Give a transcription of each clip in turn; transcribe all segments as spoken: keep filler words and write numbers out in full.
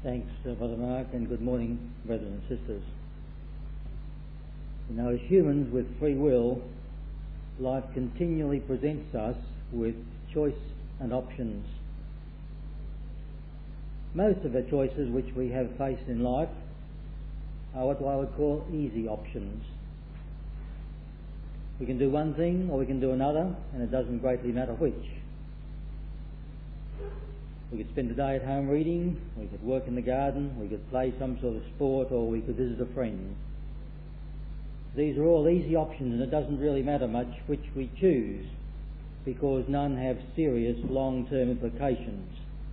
Thanks, uh, Brother Mark, and good morning, brothers and sisters. You know, as humans with free will, life continually presents us with choice and options. Most of the choices which we have faced in life are what I would call easy options. We can do one thing or we can do another, and it doesn't greatly matter which. We could spend the day at home reading, we could work in the garden, we could play some sort of sport, or we could visit a friend. These are all easy options, and it doesn't really matter much which we choose, because none have serious long-term implications.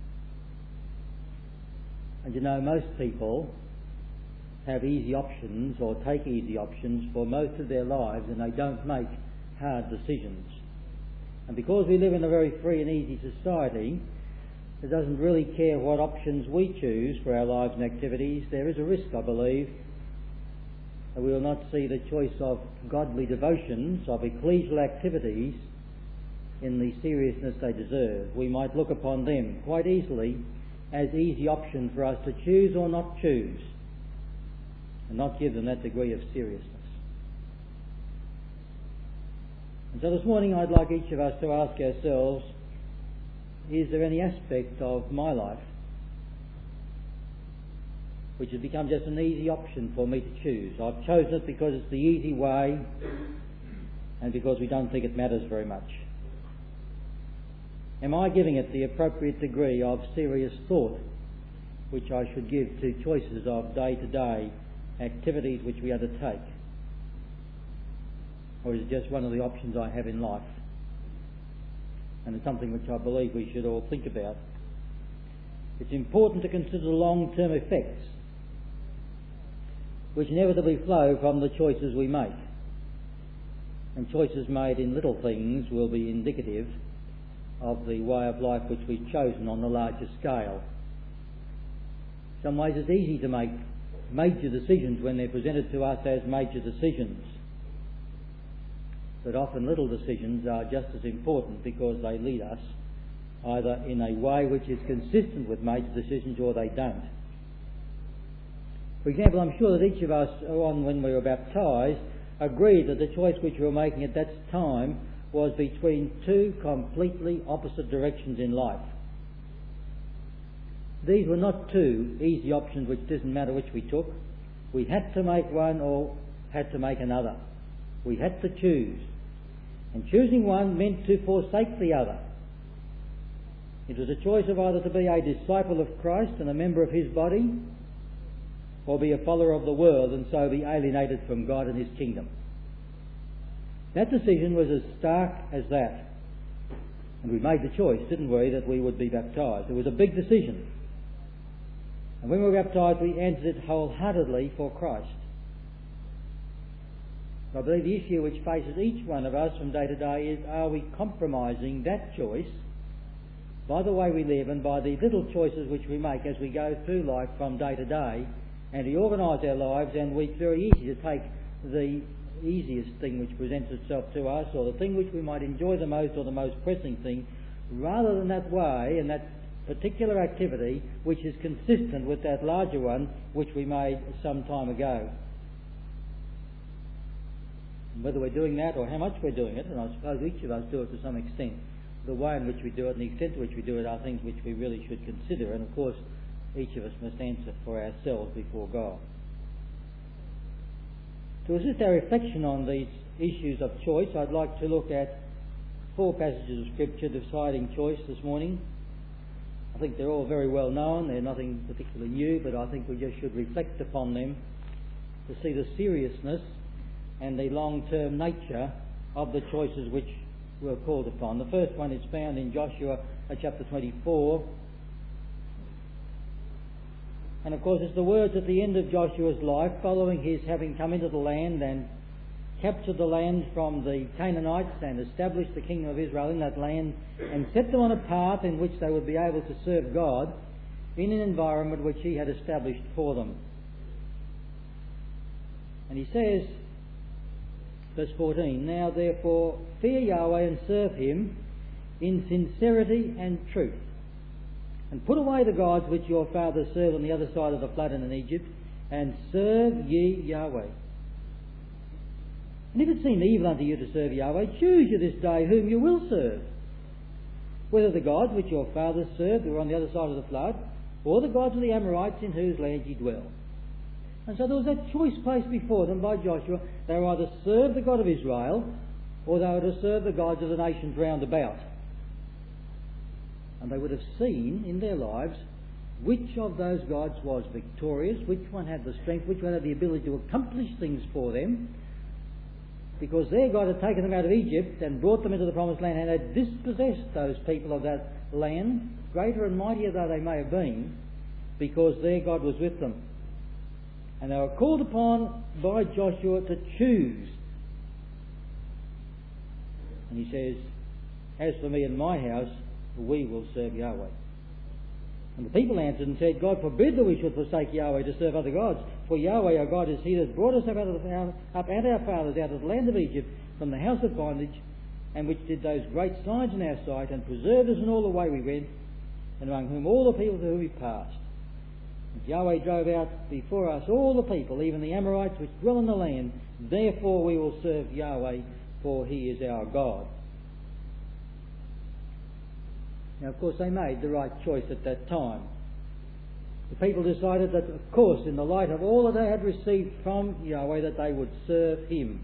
And you know, most people have easy options or take easy options for most of their lives, and they don't make hard decisions. And because we live in a very free and easy society, it doesn't really care what options we choose for our lives and activities. There is a risk, I believe, that we will not see the choice of godly devotions, of ecclesial activities, in the seriousness they deserve. We might look upon them quite easily as easy options for us to choose or not choose, and not give them that degree of seriousness. And so this morning I'd like each of us to ask ourselves, is there any aspect of my life which has become just an easy option for me to choose? I've chosen it because it's the easy way and because we don't think it matters very much. Am I giving it the appropriate degree of serious thought which I should give to choices of day-to-day activities which we undertake? Or is it just one of the options I have in life? And it's something which I believe we should all think about. It's important to consider the long-term effects which inevitably flow from the choices we make. And choices made in little things will be indicative of the way of life which we've chosen on the larger scale. In some ways it's easy to make major decisions when they're presented to us as major decisions. But often little decisions are just as important because they lead us either in a way which is consistent with major decisions or they don't. For example, I'm sure that each of us, on when we were baptised, agreed that the choice which we were making at that time was between two completely opposite directions in life. These were not two easy options which didn't matter which we took. We had to make one or had to make another. We had to choose. And choosing one meant to forsake the other. It was a choice of either to be a disciple of Christ and a member of his body, or be a follower of the world and so be alienated from God and his kingdom. That decision was as stark as that. And we made the choice, didn't we, that we would be baptised. It was a big decision. And when we were baptised, we entered it wholeheartedly for Christ. I believe the issue which faces each one of us from day to day is, are we compromising that choice by the way we live and by the little choices which we make as we go through life from day to day, and we organise our lives, and it's very easy to take the easiest thing which presents itself to us, or the thing which we might enjoy the most, or the most pressing thing, rather than that way and that particular activity which is consistent with that larger one which we made some time ago. Whether we're doing that or how much we're doing it, and I suppose each of us do it to some extent, the way in which we do it and the extent to which we do it are things which we really should consider, and of course each of us must answer for ourselves before God. To assist our reflection on these issues of choice, I'd like to look at four passages of Scripture deciding choice this morning. I think they're all very well known, they're nothing particularly new, but I think we just should reflect upon them to see the seriousness and the long-term nature of the choices which we're called upon. The first one is found in Joshua uh, chapter twenty-four. And of course it's the words at the end of Joshua's life, following his having come into the land and captured the land from the Canaanites and established the kingdom of Israel in that land and set them on a path in which they would be able to serve God in an environment which he had established for them. And he says, verse fourteen, now therefore fear Yahweh and serve him in sincerity and truth. and put away the gods which your fathers served on the other side of the flood and in Egypt, and serve ye Yahweh. And if it seem evil unto you to serve Yahweh, choose you this day whom you will serve, whether the gods which your fathers served who were on the other side of the flood, or the gods of the Amorites in whose land ye dwell. And so there was that choice placed before them by Joshua. They were either serve the God of Israel, or they were to serve the gods of the nations round about. And they would have seen in their lives which of those gods was victorious, which one had the strength, which one had the ability to accomplish things for them, because their God had taken them out of Egypt and brought them into the promised land and had dispossessed those people of that land, greater and mightier though they may have been, because their God was with them. And they were called upon by Joshua to choose. And he says, as for me and my house, we will serve Yahweh. And the people answered and said, God forbid that we should forsake Yahweh to serve other gods. For Yahweh our God is he that brought us up out of the, up and our fathers out of the land of Egypt from the house of bondage, and which did those great signs in our sight, and preserved us in all the way we went, and among whom all the people to whom we passed. And Yahweh drove out before us all the people, even the Amorites which dwell in the land. Therefore we will serve Yahweh, for he is our God. Now, of course, they made the right choice at that time. The people decided that, of course, in the light of all that they had received from Yahweh, that they would serve him.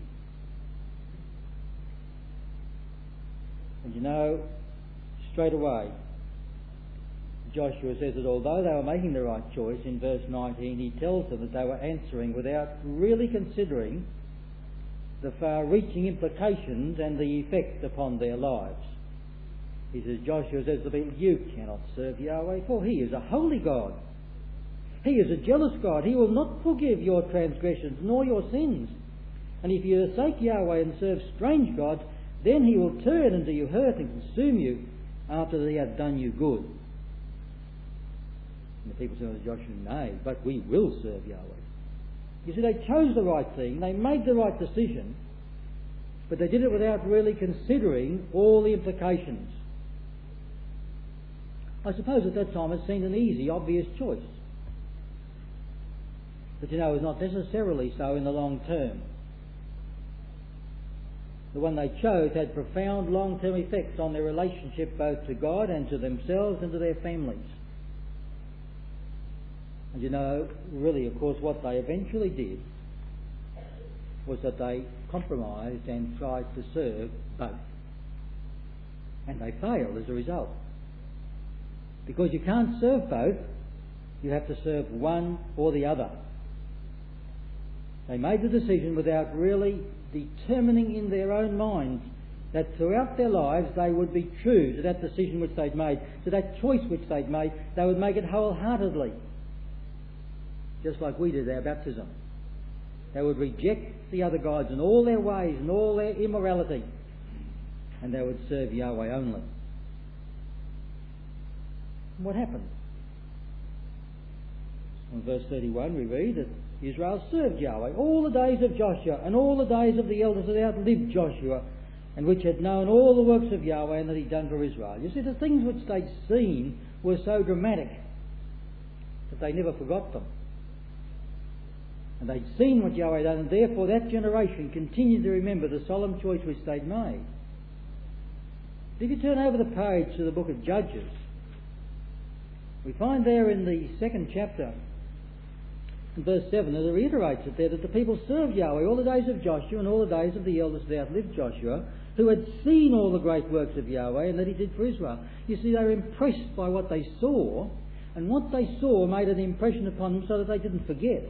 And you know, straight away, Joshua says that although they were making the right choice, in verse nineteen, he tells them that they were answering without really considering the far-reaching implications and the effect upon their lives. He says, Joshua says to the people, you cannot serve Yahweh, for he is a holy God. He is a jealous God. He will not forgive your transgressions nor your sins. And if you forsake Yahweh and serve strange gods, then he will turn and do you hurt and consume you after that he hath done you good. And the people said to Joshua, nay, but we will serve Yahweh. You see, they chose the right thing. They made the right decision, but they did it without really considering all the implications. I suppose at that time it seemed an easy, obvious choice. But you know, it was not necessarily so in the long term. The one they chose had profound long-term effects on their relationship both to God and to themselves and to their families. And you know, really, of course, what they eventually did was that they compromised and tried to serve both. And they failed as a result. Because you can't serve both, you have to serve one or the other. They made the decision without really determining in their own minds that throughout their lives they would be true to that decision which they'd made, to that choice which they'd made. They would make it wholeheartedly, just like we did our baptism. They would reject the other gods and all their ways and all their immorality, and they would serve Yahweh only. And what happened? In verse thirty-one we read that Israel served Yahweh all the days of Joshua and all the days of the elders that outlived Joshua, and which had known all the works of Yahweh and that he'd done for Israel. You see, the things which they'd seen were so dramatic that they never forgot them. And they'd seen what Yahweh had done, and therefore that generation continued to remember the solemn choice which they'd made. If you turn over the page to the book of Judges, we find there in the second chapter, in verse seven, that it reiterates it there that the people served Yahweh all the days of Joshua and all the days of the elders that outlived Joshua, who had seen all the great works of Yahweh and that he did for Israel. You see, they were impressed by what they saw, and what they saw made an impression upon them so that they didn't forget.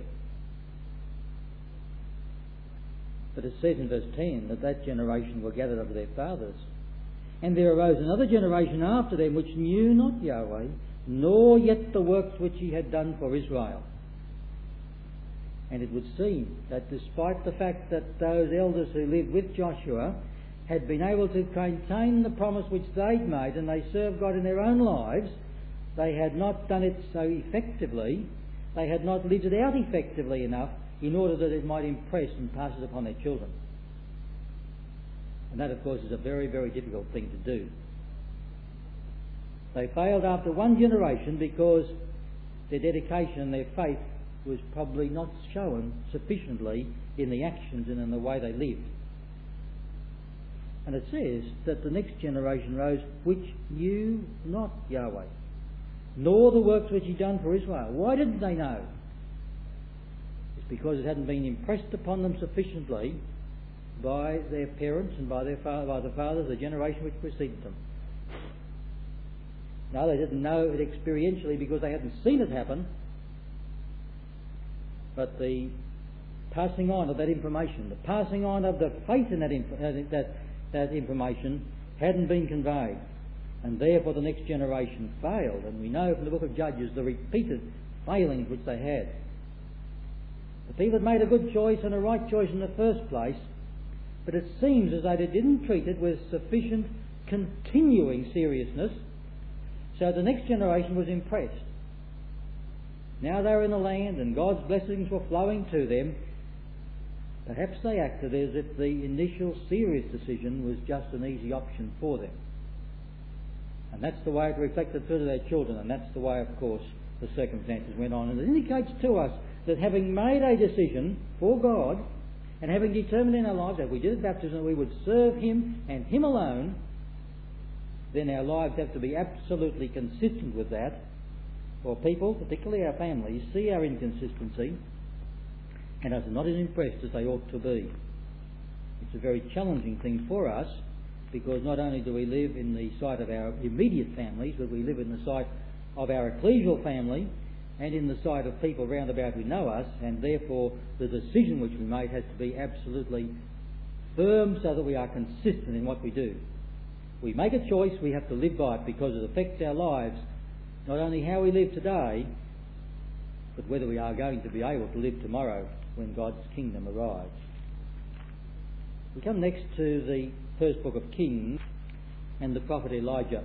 But it says in verse ten that that generation were gathered unto their fathers. And there arose another generation after them which knew not Yahweh, nor yet the works which he had done for Israel. And it would seem that despite the fact that those elders who lived with Joshua had been able to maintain the promise which they'd made, and they served God in their own lives, they had not done it so effectively, they had not lived it out effectively enough in order that it might impress and pass it upon their children. And that, of course, is a very, very difficult thing to do. They failed after one generation because their dedication and their faith was probably not shown sufficiently in the actions and in the way they lived. And it says that the next generation rose which knew not Yahweh, nor the works which he done for Israel. Why didn't they know? It's because it hadn't been impressed upon them sufficiently by their parents and by their father, by the fathers, the generation which preceded them. No, they didn't know it experientially because they hadn't seen it happen. But the passing on of that information, the passing on of the faith in that, inf- that, that information hadn't been conveyed. And therefore the next generation failed. And we know from the book of Judges the repeated failings which they had. The people had made a good choice and a right choice in the first place, but it seems as though they didn't treat it with sufficient continuing seriousness, so the next generation was impressed. Now they were in the land and God's blessings were flowing to them. Perhaps they acted as if the initial serious decision was just an easy option for them. And that's the way it reflected through to their children, and that's the way, of course, the circumstances went on. And it indicates to us that having made a decision for God, and having determined in our lives that we did at baptism that we would serve Him and Him alone, then our lives have to be absolutely consistent with that. For people, particularly our families, see our inconsistency and are not as impressed as they ought to be. It's a very challenging thing for us, because not only do we live in the sight of our immediate families, but we live in the sight of our ecclesial family and in the sight of people round about who know us, and therefore the decision which we make has to be absolutely firm so that we are consistent in what we do. We make a choice, we have to live by it, because it affects our lives, not only how we live today, but whether we are going to be able to live tomorrow when God's kingdom arrives. We come next to the first book of Kings and the prophet Elijah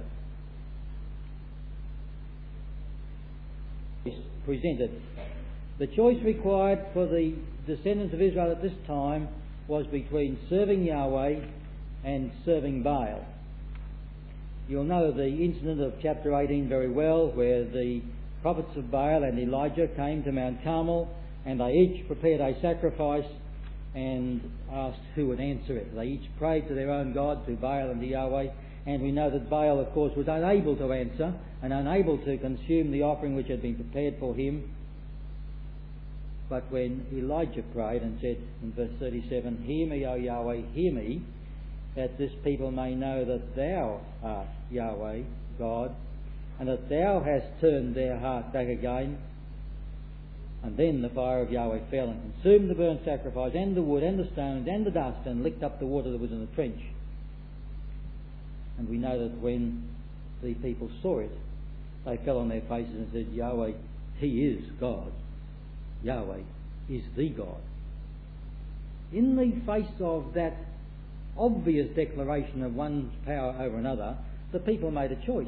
is presented. The choice required for the descendants of Israel at this time was between serving Yahweh and serving Baal. You'll know the incident of chapter eighteen very well, where the prophets of Baal and Elijah came to Mount Carmel, and they each prepared a sacrifice and asked who would answer it. They each prayed to their own God, to Baal and to Yahweh, and we know that Baal, of course, was unable to answer and unable to consume the offering which had been prepared for him. But when Elijah prayed and said in verse thirty-seven, "Hear me, O Yahweh, hear me, that this people may know that thou art Yahweh, God, and that thou hast turned their heart back again." And then the fire of Yahweh fell and consumed the burnt sacrifice and the wood and the stones and the dust and licked up the water that was in the trench. And we know that when the people saw it, they fell on their faces and said, "Yahweh, He is God. Yahweh is the God." In the face of that obvious declaration of one's power over another, the people made a choice.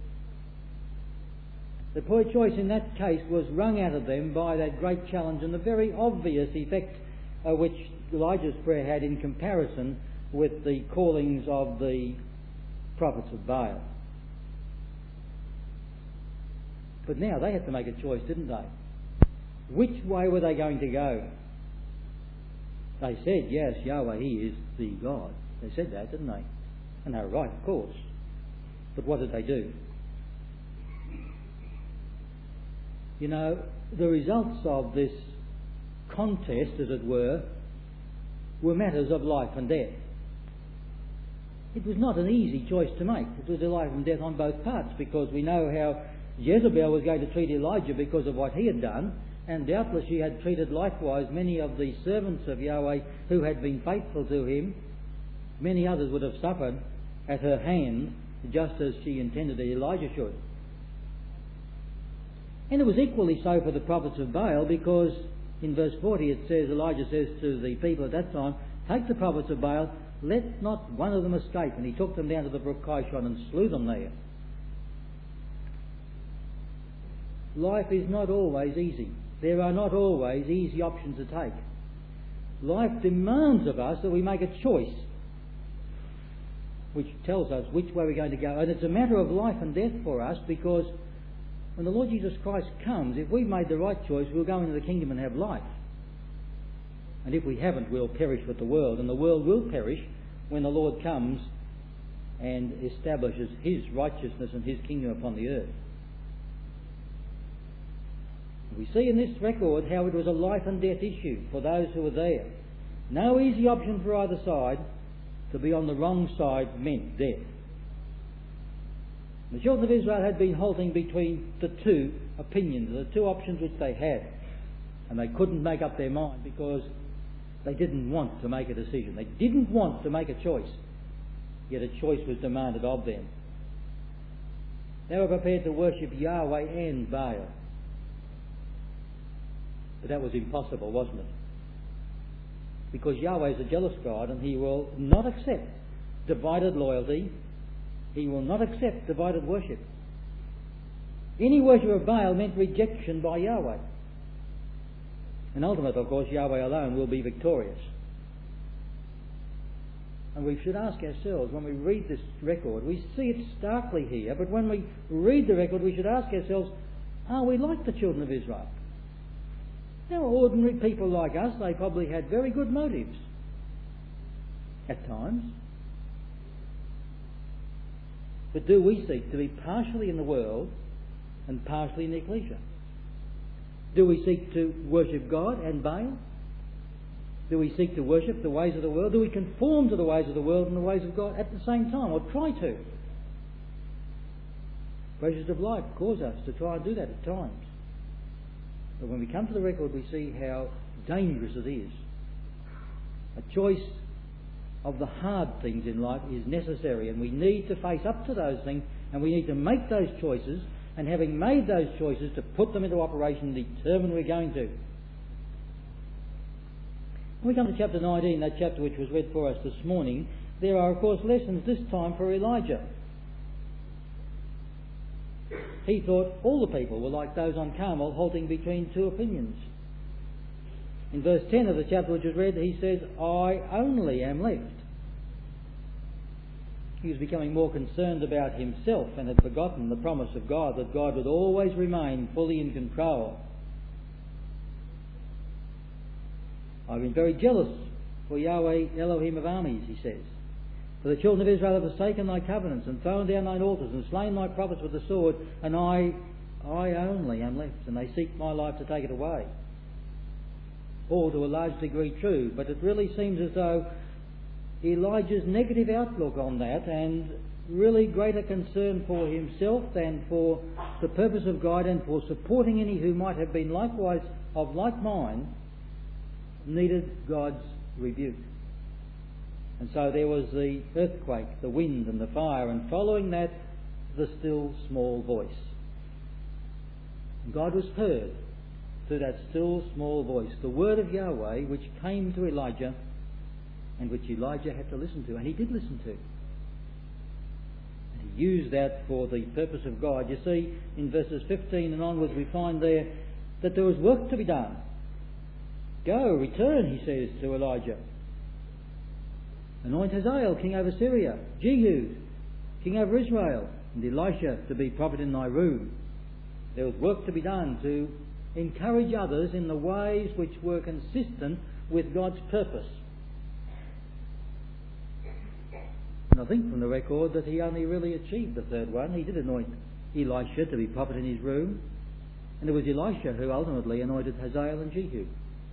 The poor choice in that case was wrung out of them by that great challenge and the very obvious effect uh, which Elijah's prayer had in comparison with the callings of the prophets of Baal. But now they had to make a choice, didn't they? Which way were they going to go? They said, yes, Yahweh, He is the God. They said that, didn't they? And they were right, of course. But what did they do? You know, the results of this contest, as it were, were matters of life and death. It was not an easy choice to make. It was a life and death on both parts, because we know how Jezebel was going to treat Elijah because of what he had done, and doubtless she had treated likewise many of the servants of Yahweh who had been faithful to him. Many others would have suffered at her hand, just as she intended that Elijah should. And it was equally so for the prophets of Baal, because in verse forty it says, Elijah says to the people at that time, "Take the prophets of Baal, let not one of them escape." And he took them down to the brook Kishon and slew them there. Life is not always easy. There are not always easy options to take. Life demands of us that we make a choice. which tells us which way we're going to go. And it's a matter of life and death for us, because when the Lord Jesus Christ comes, if we've made the right choice, we'll go into the kingdom and have life. And if we haven't, we'll perish with the world. And the world will perish when the Lord comes and establishes his righteousness and his kingdom upon the earth. We see in this record how it was a life and death issue for those who were there. No easy option for either side. To be on the wrong side meant death. The children of Israel had been halting between the two opinions, the two options which they had, and they couldn't make up their mind because they didn't want to make a decision. They didn't want to make a choice, yet a choice was demanded of them. They were prepared to worship Yahweh and Baal. But that was impossible, wasn't it? Because Yahweh is a jealous God, and he will not accept divided loyalty. He will not accept divided worship. Any worship of Baal meant rejection by Yahweh. And ultimately, of course, Yahweh alone will be victorious. And we should ask ourselves, when we read this record, we see it starkly here, but when we read the record, we should ask ourselves, are we like the children of Israel? They were ordinary people like us. They probably had very good motives at times. But do we seek to be partially in the world and partially in the ecclesia? Do we seek to worship God and Baal? Do we seek to worship the ways of the world? Do we conform to the ways of the world and the ways of God at the same time, or try to? Pressures of life cause us to try and do that at times. But when we come to the record, we see how dangerous it is. A choice of the hard things in life is necessary, and we need to face up to those things, and we need to make those choices, and having made those choices, to put them into operation and determine we're going to. When we come to chapter nineteen, that chapter which was read for us this morning, there are of course lessons this time for Elijah. He thought all the people were like those on Carmel, halting between two opinions. In verse ten of the chapter which was read, he says, I only am left. He was becoming more concerned about himself and had forgotten the promise of God, that God would always remain fully in control. I've been very jealous for Yahweh Elohim of armies, he says. For the children of Israel have forsaken thy covenants, and thrown down thine altars, and slain thy prophets with the sword, and I, I only am left, and they seek my life to take it away. All to a large degree true, but it really seems as though Elijah's negative outlook on that, and really greater concern for himself than for the purpose of God and for supporting any who might have been likewise of like mind, needed God's rebuke. And so there was the earthquake, the wind and the fire, and following that, the still small voice. God was heard through that still small voice, the word of Yahweh which came to Elijah and which Elijah had to listen to, and he did listen to. And he used that for the purpose of God. You see, in verses fifteen and onwards, we find there that there was work to be done. Go, return, he says to Elijah. Anoint Hazael king over Syria, Jehu king over Israel, and Elisha to be prophet in thy room. There was work to be done to encourage others in the ways which were consistent with God's purpose. And I think from the record that he only really achieved the third one. He did anoint Elisha to be prophet in his room, and it was Elisha who ultimately anointed Hazael and Jehu.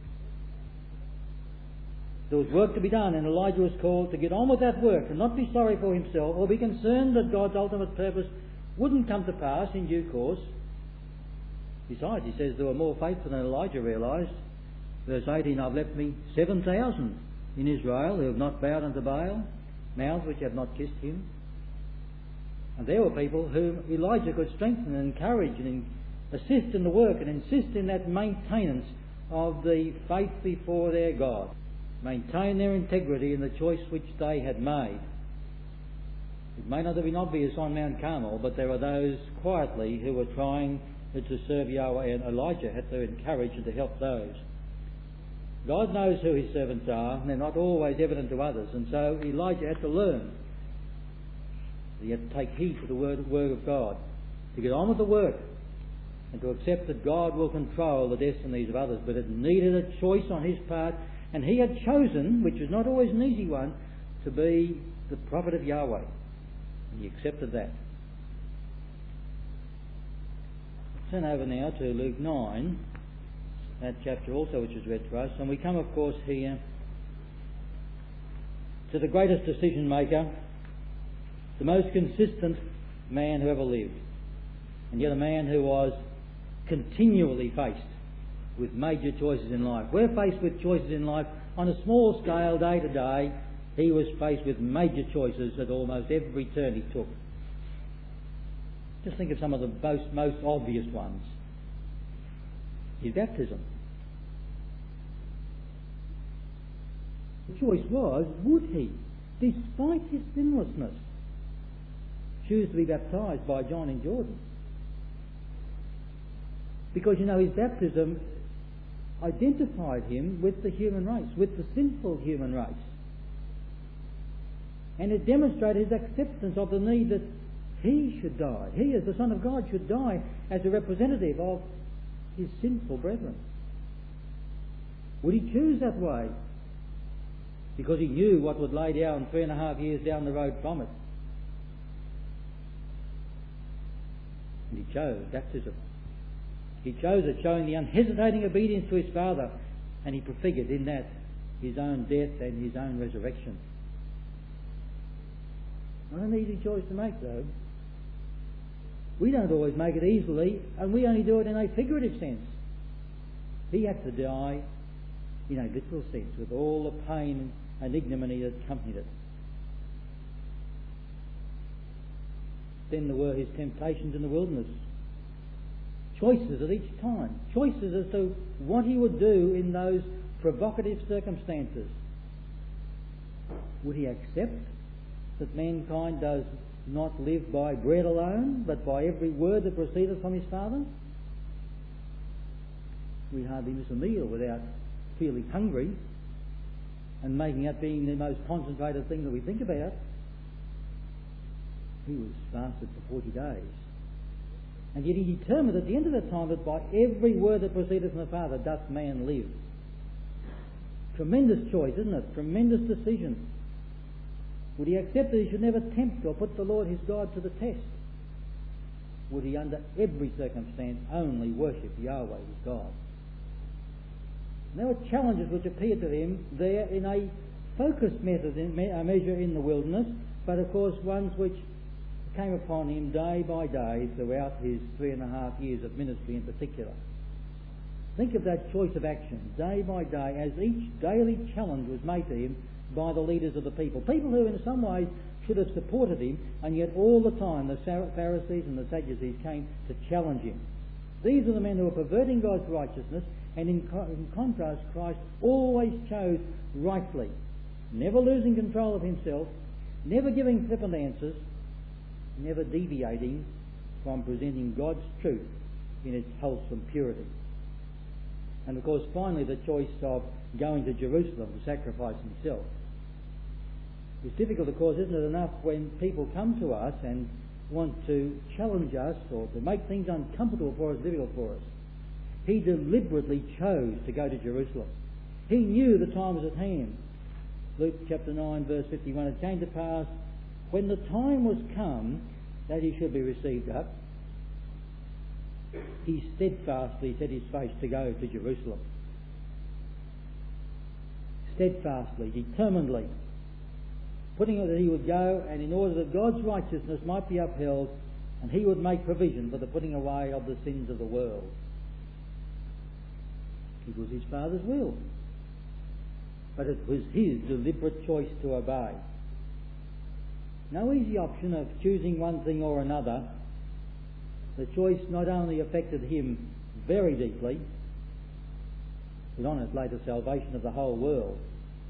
There was work to be done, and Elijah was called to get on with that work and not be sorry for himself or be concerned that God's ultimate purpose wouldn't come to pass in due course. Besides, he says there were more faithful than Elijah realised. Verse eighteen, I've left me seven thousand in Israel who have not bowed unto Baal, mouths which have not kissed him. And there were people whom Elijah could strengthen and encourage and assist in the work and insist in that maintenance of the faith before their God. Maintain their integrity in the choice which they had made. It may not have been obvious on Mount Carmel, but there are those quietly who were trying to serve Yahweh, and Elijah had to encourage and to help those. God knows who his servants are, and they're not always evident to others, and so Elijah had to learn He had to take heed to the word, word of God, to get on with the work, and to accept that God will control the destinies of others. But it needed a choice on his part, and he had chosen, which was not always an easy one, to be the prophet of Yahweh. And he accepted that. Let's turn over now to Luke nine, that chapter also which is read to us, and we come of course here to the greatest decision maker, the most consistent man who ever lived, and yet a man who was continually faced with major choices in life. We're faced with choices in life on a small scale day to day. He was faced with major choices at almost every turn he took. Just think of some of the most, most obvious ones. His baptism. The choice was, would he, despite his sinlessness, choose to be baptised by John in Jordan? Because, you know, his baptism identified him with the human race, with the sinful human race. And it demonstrated his acceptance of the need that he should die. He, as the Son of God, should die as a representative of his sinful brethren. Would he choose that way? Because he knew what would lay down three and a half years down the road from it. And he chose baptism. He chose it, showing the unhesitating obedience to his Father, and he prefigured in that his own death and his own resurrection. Not an easy choice to make, though. We don't always make it easily, and we only do it in a figurative sense. He had to die in a literal sense, with all the pain and ignominy that accompanied it. Then there were his temptations in the wilderness. Choices at each time. Choices as to what he would do in those provocative circumstances. Would he accept that mankind does not live by bread alone, but by every word that proceedeth from his Father? We hardly miss a meal without feeling hungry and making that being the most concentrated thing that we think about. He was fasted for forty days. And yet he determined at the end of that time that by every word that proceedeth from the Father doth man live. Tremendous choice, isn't it? Tremendous decision. Would he accept that he should never tempt or put the Lord his God to the test? Would he under every circumstance only worship Yahweh his God? And there were challenges which appeared to him there in a focused method, in a measure in the wilderness, but of course ones which came upon him day by day throughout his three and a half years of ministry in particular. Think of that choice of action, day by day, as each daily challenge was made to him by the leaders of the people. People who in some ways should have supported him, and yet all the time the Pharisees and the Sadducees came to challenge him. These are the men who were perverting God's righteousness, and in, co- in contrast Christ always chose rightly, never losing control of himself, never giving flippant answers, never deviating from presenting God's truth in its wholesome purity. And of course finally the choice of going to Jerusalem to sacrifice himself. It's difficult, of course, isn't it, enough when people come to us and want to challenge us or to make things uncomfortable for us, difficult for us. He deliberately chose to go to Jerusalem. He knew the time was at hand. Luke chapter nine verse fifty-one, it came to pass when the time was come that he should be received up, he steadfastly set his face to go to Jerusalem. Steadfastly, determinedly, putting it that he would go, and in order that God's righteousness might be upheld, and he would make provision for the putting away of the sins of the world. It was his Father's will, but it was his deliberate choice to obey. No easy option of choosing one thing or another. The choice not only affected him very deeply, but on it lay the salvation of the whole world.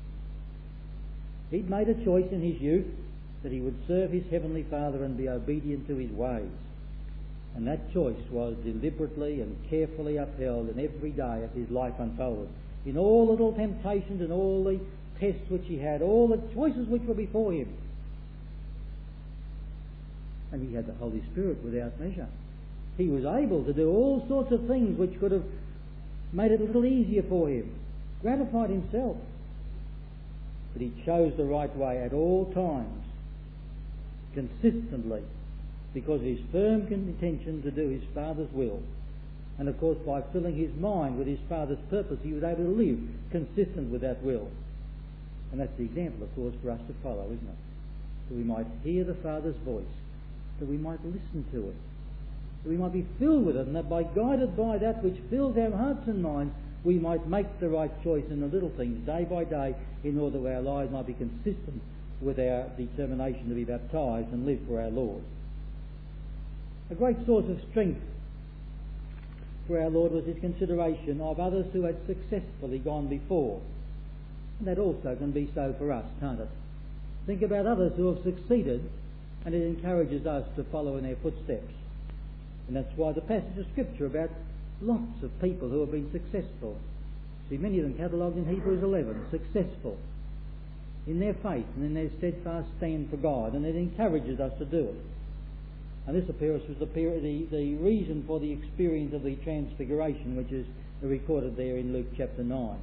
He'd made a choice in his youth that he would serve his heavenly Father and be obedient to his ways. And that choice was deliberately and carefully upheld in every day as his life unfolded. In all the little temptations and all the tests which he had, all the choices which were before him. And he had the Holy Spirit without measure. He was able to do all sorts of things which could have made it a little easier for him, gratified himself. But he chose the right way at all times, consistently, because of his firm intention to do his Father's will. And of course, by filling his mind with his Father's purpose, he was able to live consistent with that will. And that's the example, of course, for us to follow, isn't it? That we might hear the Father's voice, that we might listen to it, that we might be filled with it, and that by guided by that which fills our hearts and minds, we might make the right choice in the little things day by day, in order that our lives might be consistent with our determination to be baptised and live for our Lord. A great source of strength for our Lord was his consideration of others who had successfully gone before. And that also can be so for us, can't it? Think about others who have succeeded, and it encourages us to follow in their footsteps. And that's why the passage of Scripture about lots of people who have been successful. See, many of them catalogued in Hebrews eleven, successful in their faith and in their steadfast stand for God, and it encourages us to do it. And this appearance was the, the, the reason for the experience of the transfiguration, which is recorded there in Luke chapter nine.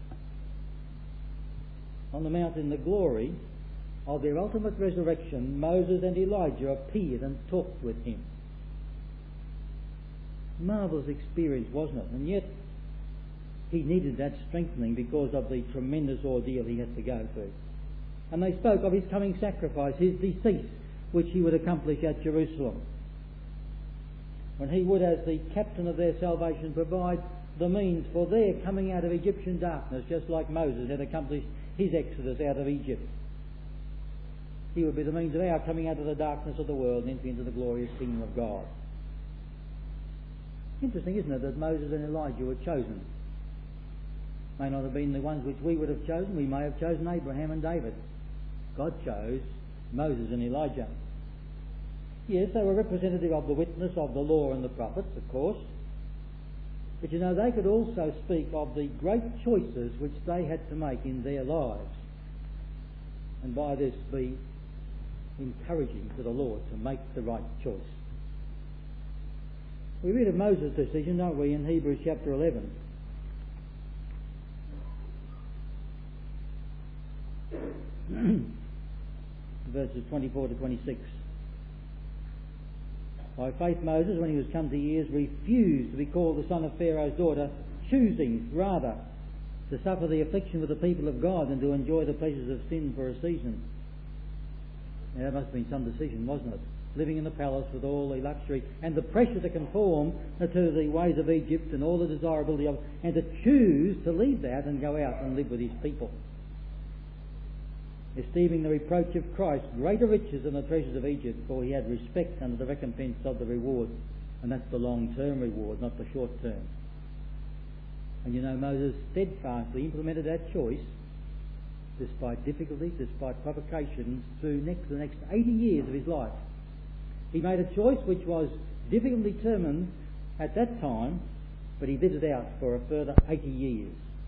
On the mountain, the glory of their ultimate resurrection, Moses and Elijah appeared and talked with him. Marvellous experience, wasn't it? And yet he needed that strengthening because of the tremendous ordeal he had to go through. And they spoke of his coming sacrifice, his decease, which he would accomplish at Jerusalem, when he would, as the captain of their salvation, provide the means for their coming out of Egyptian darkness, just like Moses had accomplished his exodus out of Egypt. He would be the means of our coming out of the darkness of the world and entering into the glorious kingdom of God. Interesting, isn't it, that Moses and Elijah were chosen? May not have been the ones which we would have chosen. We may have chosen Abraham and David. God chose Moses and Elijah. Yes, they were representative of the witness of the law and the prophets, of course. But you know, they could also speak of the great choices which they had to make in their lives, and by this be encouraging to the Lord to make the right choice. We read of Moses' decision, don't we, in Hebrews chapter eleven. Verses twenty-four to twenty-six. By faith Moses, when he was come to years, refused to be called the son of Pharaoh's daughter, choosing rather to suffer the affliction with the people of God than to enjoy the pleasures of sin for a season. Now, that must have been some decision, wasn't it? Living in the palace with all the luxury and the pressure to conform to the ways of Egypt and all the desirability of, and to choose to leave that and go out and live with his people. Esteeming the reproach of Christ greater riches than the treasures of Egypt, for he had respect under the recompense of the reward. And that's the long-term reward, not the short-term. And you know, Moses steadfastly implemented that choice, despite difficulties, despite provocations, through next, the next eighty years of his life. He made a choice which was difficultly determined at that time, but he did it out for a further eighty years.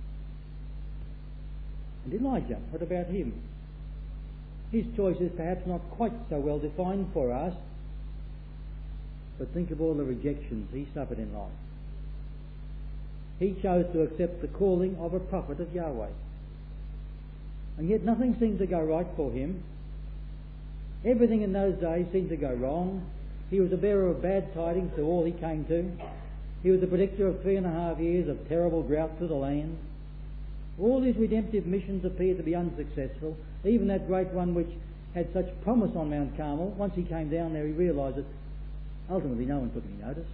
And Elijah, what about him? His choice is perhaps not quite so well defined for us, but think of all the rejections he suffered in life. He chose to accept the calling of a prophet of Yahweh. And yet nothing seemed to go right for him. Everything in those days seemed to go wrong. He was a bearer of bad tidings to all he came to. He was the predictor of three and a half years of terrible drought to the land. All his redemptive missions appeared to be unsuccessful. Even that great one which had such promise on Mount Carmel, once he came down there he realised that ultimately no one took any notice.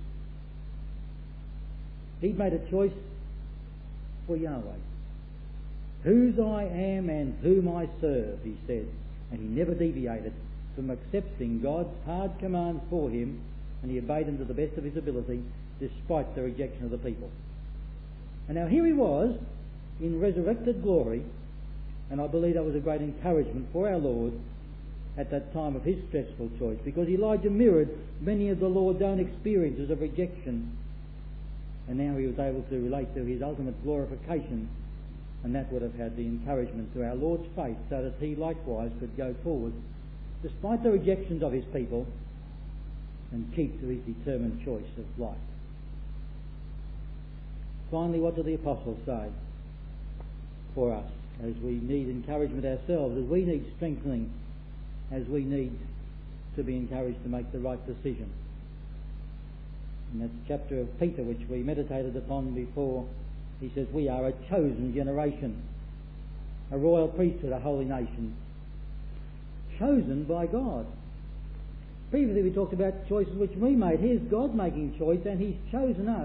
He'd made a choice for Yahweh. Whose I am and whom I serve, he said. And he never deviated from accepting God's hard commands for him, and he obeyed them to the best of his ability, despite the rejection of the people. And now here he was, in resurrected glory, and I believe that was a great encouragement for our Lord at that time of his stressful choice, because Elijah mirrored many of the Lord's own experiences of rejection, and now he was able to relate to his ultimate glorification, and that would have had the encouragement to our Lord's faith, so that he likewise could go forward, despite the rejections of his people, and keep to his determined choice of life. Finally, what do the apostles say for us as we need encouragement ourselves, as we need strengthening, as we need to be encouraged to make the right decision? In that chapter of Peter which we meditated upon before, he says, we are a chosen generation, a royal priesthood, a holy nation, chosen by God. Previously we talked about choices which we made. Here's God making choice, and he's chosen us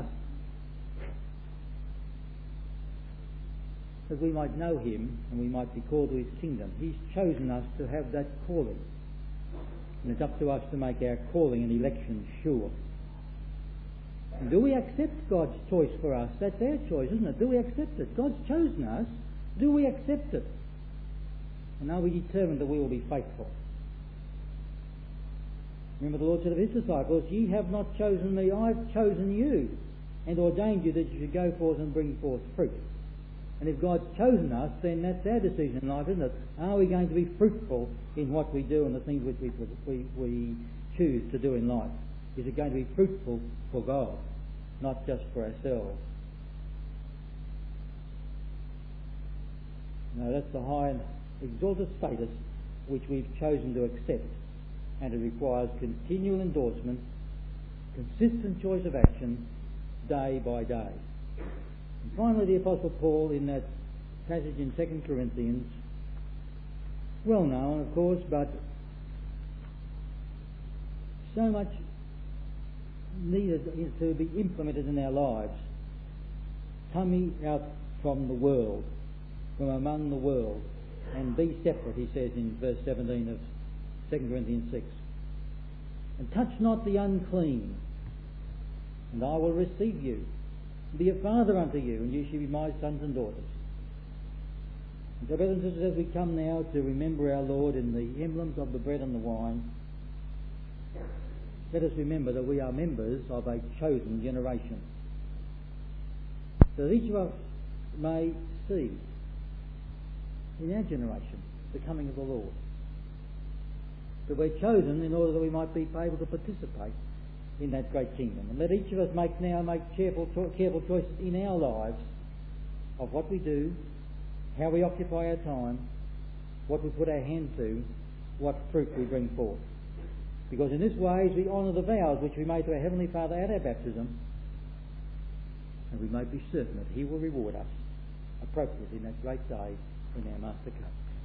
that we might know him and we might be called to his kingdom. He's chosen us to have that calling, and it's up to us to make our calling and election sure. And do we accept God's choice for us? That's our choice, isn't it? Do we accept it? God's chosen us. Do we accept it? And are we determined that we will be faithful? Remember the Lord said of his disciples, ye have not chosen me, I've chosen you, and ordained you that you should go forth and bring forth fruit. And if God's chosen us, then that's our decision in life, isn't it? Are we going to be fruitful in what we do and the things which we, we, we choose to do in life? Is it going to be fruitful for God, not just for ourselves? No, that's the high and exalted status which we've chosen to accept, and it requires continual endorsement, consistent choice of action, day by day. And finally, the Apostle Paul, in that passage in Second Corinthians, well known, of course, but so much needed to be implemented in our lives. Come ye out from the world, from among the world, and be separate, he says in verse seventeen of Second Corinthians six. And touch not the unclean, and I will receive you, and be a father unto you, and you shall be my sons and daughters. And so, brothers and sisters, as we come now to remember our Lord in the emblems of the bread and the wine, let us remember that we are members of a chosen generation, so that each of us may see in our generation the coming of the Lord. That we're chosen in order that we might be able to participate in that great kingdom. And let each of us make now make careful, careful choices in our lives of what we do, how we occupy our time, what we put our hand to, what fruit we bring forth. Because in this way we honour the vows which we made to our Heavenly Father at our baptism, and we may be certain that he will reward us appropriately in that great day when our Master comes.